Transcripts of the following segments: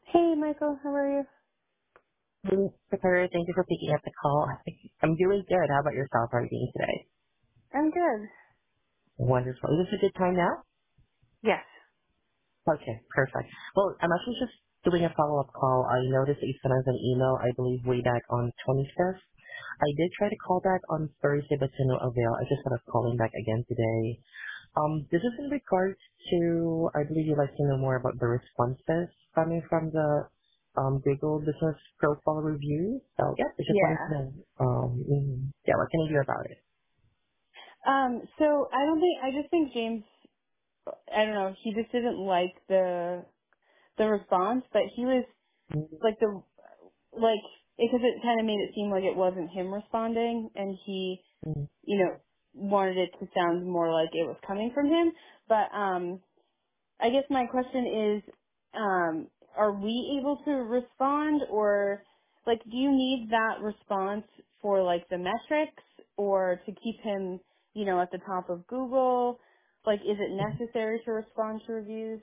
Hey, Michael, how are you? Hey, Secretary, thank you for picking up the call. I'm doing good. How about yourself? How are you doing today? I'm good. Wonderful. Is this a good time now? Yes. Okay, perfect. Well, I'm actually just doing a follow-up call. I noticed that you sent us an email, I believe, way back on 25th. I did try to call back on Thursday, but to no avail. I just thought of calling back again today. This is in regards to, I believe you'd like to know more about the responses coming from the Google Business Profile Review. So, yeah, I just wanted to Yeah. know, yeah, what can you do about it? So I just think James, I don't know, he just didn't like the response, but he was, like, because it kind of made it seem like it wasn't him responding, and he, Mm-hmm. wanted it to sound more like it was coming from him, but, I guess my question is, are we able to respond, or like, do you need that response for like the metrics, or to keep him, at the top of Google? Like, is it necessary to respond to reviews?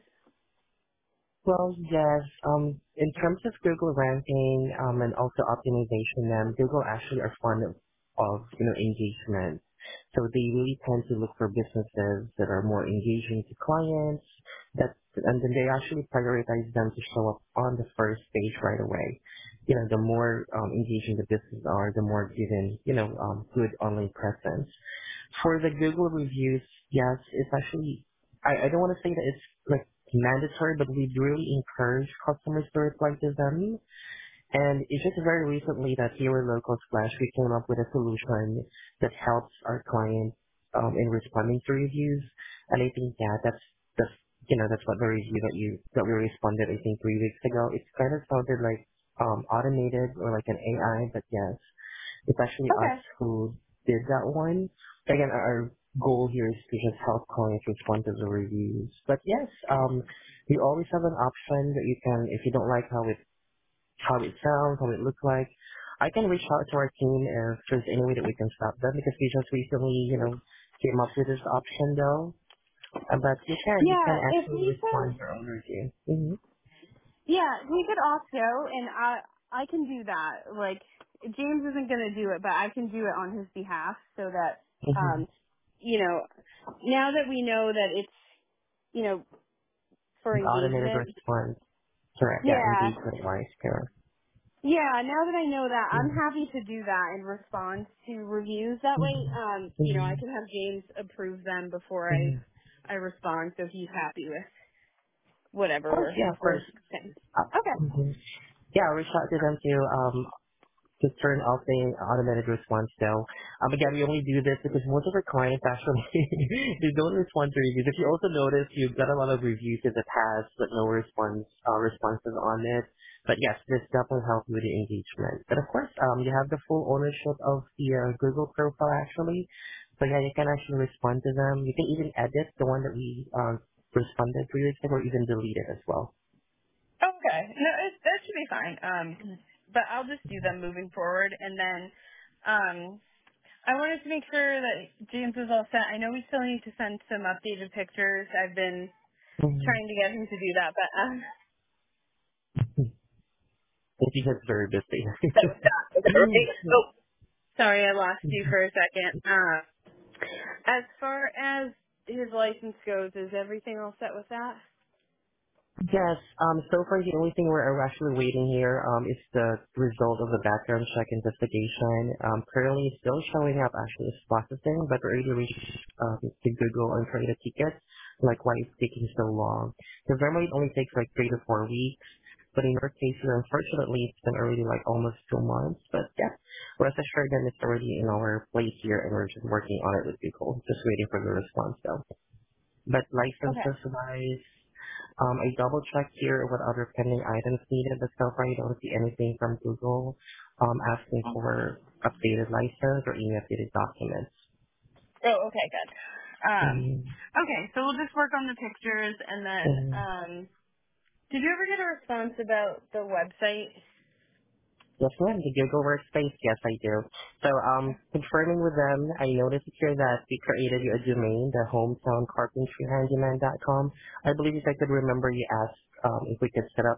Well, yes. In terms of Google ranking, and also optimization, Google actually are fond of engagement. So they really tend to look for businesses that are more engaging to clients. And then they actually prioritize them to show up on the first page right away. The more engaging the businesses are, the more given good online presence. For the Google reviews, yes, it's actually, I don't want to say that it's like mandatory, but we really encourage customers to reply to them. And it's just very recently that here at Local Splash, we came up with a solution that helps our clients in responding to reviews. And I think that's what the review that we responded, I think 3 weeks ago. It kind of sounded like automated or like an AI, but yes. It's actually us Okay. who did that one. Again, our goal here is to just help clients respond to the reviews. But yes, you always have an option that you can, if you don't like how it sounds, how it looks like, I can reach out to our team if there's any way that we can stop them because we just recently, came up with this option though. But you can Yeah, if actually we respond can, to your own review. Mm-hmm. yeah, we could also, and I can do that. Like, James isn't going to do it, but I can do it on his behalf, so that, Mm-hmm. um, you know, now that we know that it's, you know, for An automated engagement. response. Correct. Yeah, Yeah. engagement wise, correct. Yeah, now that I know that, I'm Mm-hmm. happy to do that in response to reviews. That way, I Mm-hmm. can have James approve them before Mm-hmm. I respond, so he's happy with whatever Of course, yeah, of we're course. saying. Okay. Mhm. Yeah, I'll reach out to them to turn off the automated response though. Again, we only do this because most of our clients actually they don't respond to reviews. If you also notice, you've got a lot of reviews in the past, but no responses on it. But yes, this definitely helps with the engagement. But of course, you have the full ownership of the Google profile actually. So yeah, you can actually respond to them. You can even edit the one that we responded previously, or even delete it as well. Okay. No, that should be fine. But I'll just do them moving forward, and then I wanted to make sure that James is all set. I know we still need to send some updated pictures. I've been Mhm. trying to get him to do that, but I think that's very busy. that was that. Is that right? Oh, sorry, I lost you for a second. As far as his license goes, is everything all set with that? Yes, so far the only thing we're actually waiting here is the result of the background check investigation. Currently it's still showing up actually as processing, but we already reached to Google and create a ticket, like why it's taking so long. Because normally it only takes like 3 to 4 weeks, but in your case here, unfortunately it's been already like almost 2 months, but yeah, rest assured that it's already in our place here and we're just working on it with Google, just waiting for the response though. But Okay. licenses wise, I double checked here what other pending items needed, but so far I don't see anything from Google asking for updated license or any updated documents. Oh, okay, good. Mm-hmm. Okay, so we'll just work on the pictures, and then, Mm-hmm. did you ever get a response about the website? Yes, ma'am. The Google Workspace, yes, I do. So, confirming with them, I noticed here that we created you a domain, the hometowncarpentryhandyman.com. I believe if I could remember, you asked if we could set up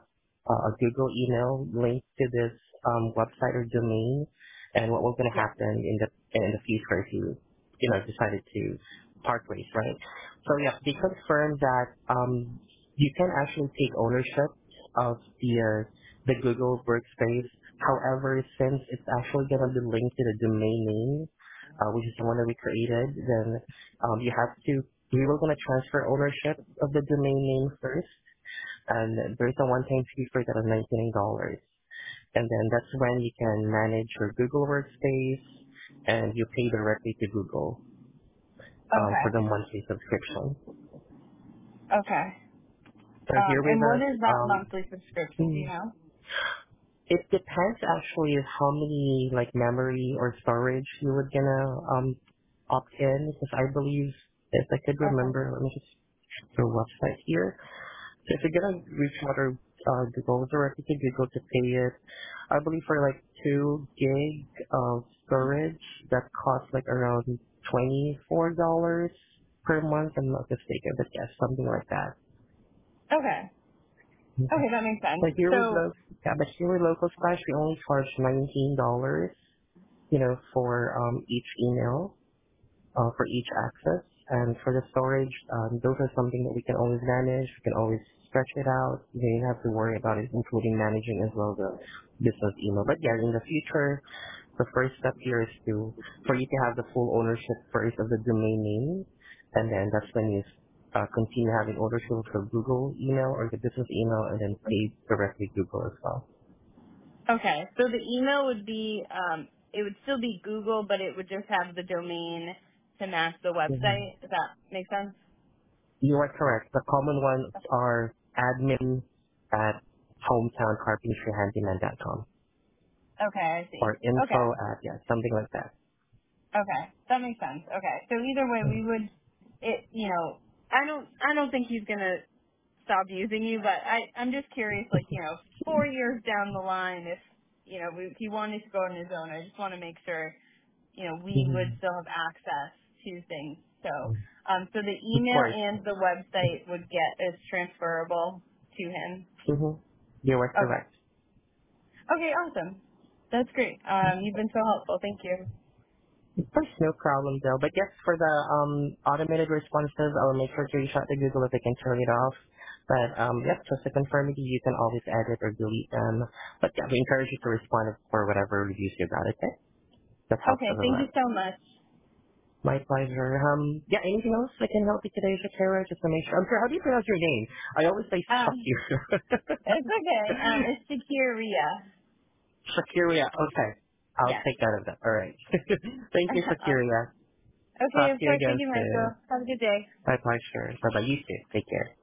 a Google email linked to this website or domain, and what was going to Yeah. happen in the future if you know decided to part ways, right? So yeah, they confirmed that you can actually take ownership of the Google Workspace. However, since it's actually going to be linked to the domain name, which is the one that we created, then you have to. We were going to transfer ownership of the domain name first, and there's a one-time fee for that of $99. And then that's when you can manage your Google Workspace, and you pay directly to Google for the Okay. monthly subscription. Okay. So here with And what us, is that monthly subscription? Do you hmm, know? it depends actually of how many like memory or storage you would gonna opt in. Because I believe, if I could Okay. remember, let me just the website here. So if you're gonna reach out or go directly to Google to pay it, I believe for like 2 gig of storage, that costs like around $24 per month. I'm not mistaken, but yes, something like that. Okay. Mhm. Okay, that makes sense. But here with So, local splash, we only charge $19, for each email. For each access. And for the storage, those are something that we can always manage. We can always stretch it out. You don't have to worry about it, including managing as well the business email. But yeah, in the future, the first step here is for you to have the full ownership first of the domain name, and then that's when you continue having ownership of the Google email or the business email, and then pay directly Google as well. okay. So the email would be, it would still be Google, but it would just have the domain to match the Mhm. website. Does that make sense? You are correct. The common ones are admin at hometowncarpentryhandyman.com Okay, I see. or info Okay. at, yeah, something like that. Okay. That makes sense. Okay. So either way, we Mm-hmm. would, I don't think he's going to stop using you, but I'm just curious, like, 4 years down the line, if, if he wanted to go on his own, I just want to make sure we would Mm-hmm. still have access to things. So the Of email course. and the website would get as transferable to him. Mm-hmm. You are Okay. correct. Okay, awesome. That's great. You've been so helpful. Thank you. Of course, no problem though. But yes, for the automated responses, I'll make sure to reach out to Google if I can turn it off. But yep, just to confirm with you, you can always edit or delete them. But yeah, we encourage you to respond for whatever reviews you got, okay? That helps Okay, us a thank lot. you so much. My pleasure. Yeah, anything else I can help you today, Shakira? Just to make sure. I'm sorry, how do you pronounce your name? I always say Um, Shakira. it's okay. It's Shakiria. Shakira, okay. I'll Yes. take that of that. All right. Thank you, Shakira. Okay, Talk of to you course. again Thank you, soon. Michael. Have a good day. My pleasure. Bye-bye. You too. Take care.